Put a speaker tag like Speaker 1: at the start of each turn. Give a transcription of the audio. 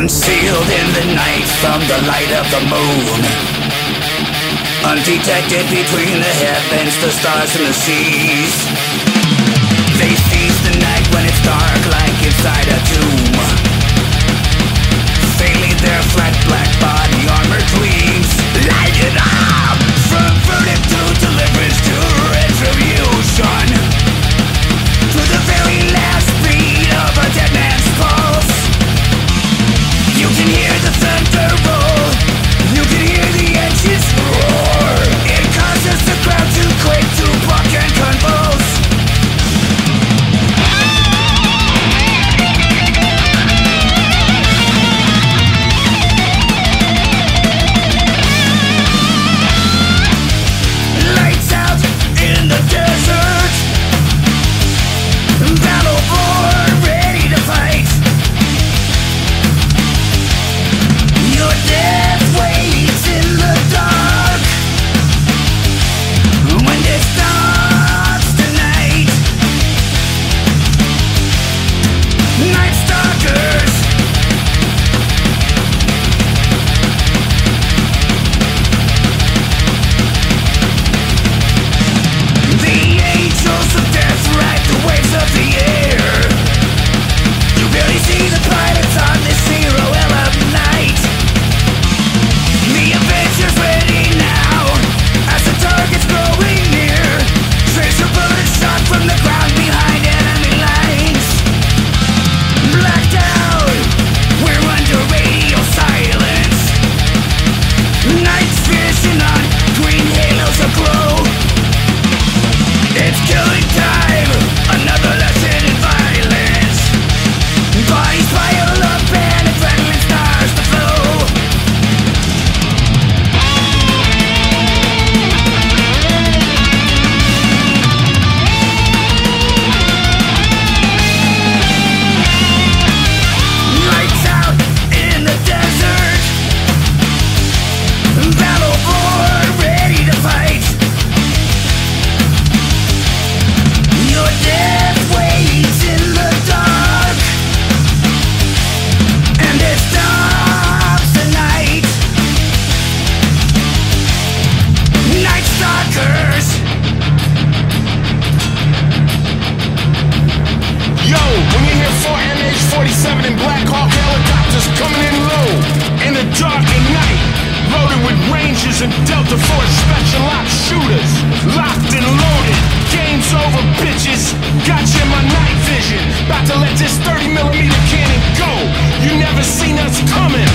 Speaker 1: Concealed in the night from the light of the moon, undetected between the heavens, the stars and the seas. They seize the night when it's dark like inside a tomb. They leave their flat black body armor gleams. Light it up! From verdict to deliverance to retribution, to the very last beat of a dead man's pulse. You can hear the thunder roll, you can hear the engines roar. It causes the crowd to quake, to buck and convulse. Lights out in the desert, battle born, ready to fight. Your death waits in the dark when it starts tonight. Night Stalkers. The angels of death ride the waves of the air. You barely see the pilots on this zero-element night. The Avengers ready now, as the target's growing near. Tracer bullets shot from the ground behind enemy lines. Blacked out, we're under radio silence. Night's vision on green halos aglow. It's killing time, another lesson in violence. Bodies pile up and adrenaline starts to flow. Lights out in the desert, battle born, ready to fight. Your death waits in the dark, and it stops tonight. Night Stalkers.
Speaker 2: Yo, when you hear 4 MH-47 and Black Hawk helicopters coming in low in the dark at night, loaded with Rangers and Delta Force special ops shooters, locked and loaded, game's over, bitches. Got you in my night vision, about to let this 30mm cannon go. You never seen us coming.